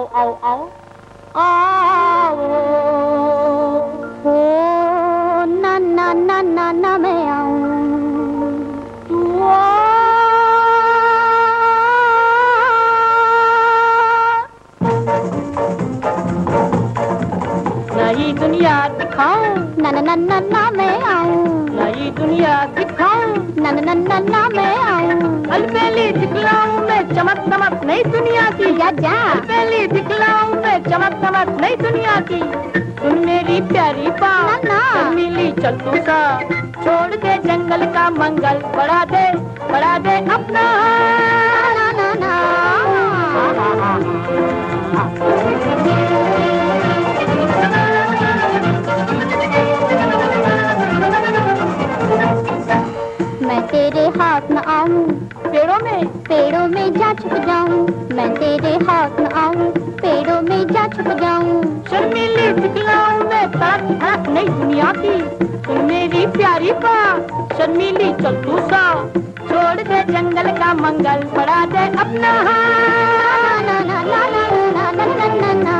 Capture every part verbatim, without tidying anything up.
आओ आओ आओ आओ ओ ना ना ना ना ना मैं आऊं तू नई दुनिया दिखाऊं ना ना ना ना ना मैं आऊं नई दुनिया दिखाऊं ना ना ना ना ना मैं आऊं अलबेली दिखलाऊं मैं चमक दमक नई दुनिया की जा जा अलबेली दिखलाऊं मैं चमक दमक नई दुनिया की सुन मेरी प्यारी बात ना ना मिली चल तू सा छोड़ दे जंगल का मंगल बढ़ा दे बढ़ा दे अपना ना ना ना मैं तेरे हाथ न आऊं पेड़ों में पेड़ों में जा छुप जाऊं मैं तेरे हाथ न आऊं पेड़ों में जा छुप जाऊं शर्मीली दिखलाऊं मैं ताक झाक नई दुनिया की सुन मेरी प्यारी बात शर्मीली चल तू सा छोड़ दे जंगल का मंगल बढ़ा दे अपना हाथ ना ना ना ना ना ना ना ना ना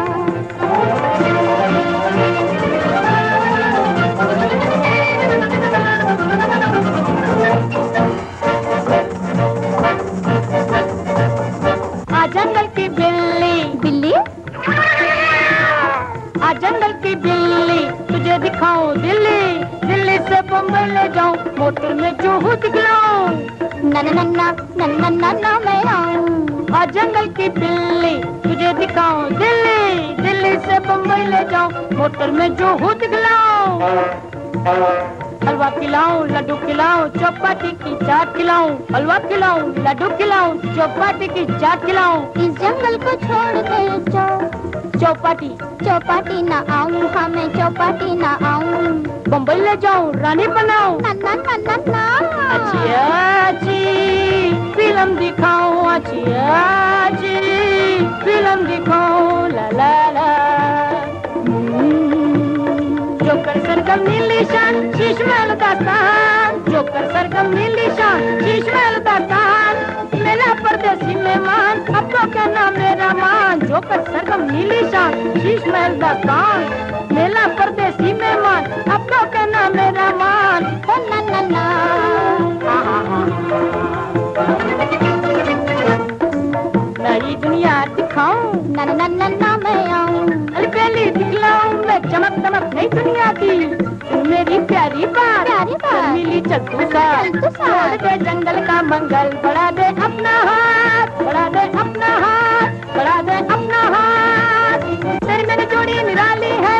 आ जंगल की बिल्ली बिल्ली आ जंगल की बिल्ली तुझे दिखाऊं दिल्ली दिल्ली से बम्बई ले जाऊं मोटर में जुहू दिखलाऊं ना ना ना ना ना ना ना ना मैं आऊं आ जंगल की बिल्ली तुझे दिखाऊं दिल्ली दिल्ली से बम्बई ले जाऊं मोटर में जुहू दिखलाऊं हलवा खिलाऊं लड्डू खिलाऊं चौपाटी की चाट खिलाऊं हलवा खिलाऊं लड्डू खिलाऊं चौपाटी की चाट खिलाऊं इस जंगल को छोड़ दे जाओ चौपाटी चौपाटी ना आऊं हाँ मैं चौपाटी ना आऊं बम्बई ले जाऊं रानी बनाऊं ना ना ना ना ना अच्छी अच्छी फिल्म दिखाऊं अच्छी अच्छी फिल्म दिखाऊं ला ला ला जोकर सरगम नीली शान शीश महल दास्तान जोकर सरगम नीली शान शीश महल दास्तान मेरा परदेसी मेहमान अब तो कहना मेरा मान जोकर सरगम नीली शान शीश महल दास्तान मेरा परदेसी मेहमान अब तो कहना मेरा मान ओ ना ना ना नई दुनिया दिखाऊं ना ना ना ना ना मैं आऊं अलबेली दिखलाऊं मैं चमक दमक नई दुनिया की सुन मेरी प्यारी बात प्यारी बात मिली चल तू सा चल तू सा छोड़ दे जंगल का मंगल बढ़ा दे अपना हाथ बढ़ा दे अपना हाथ बढ़ा दे अपना हाथ तेरी मेरी जोड़ी निराली है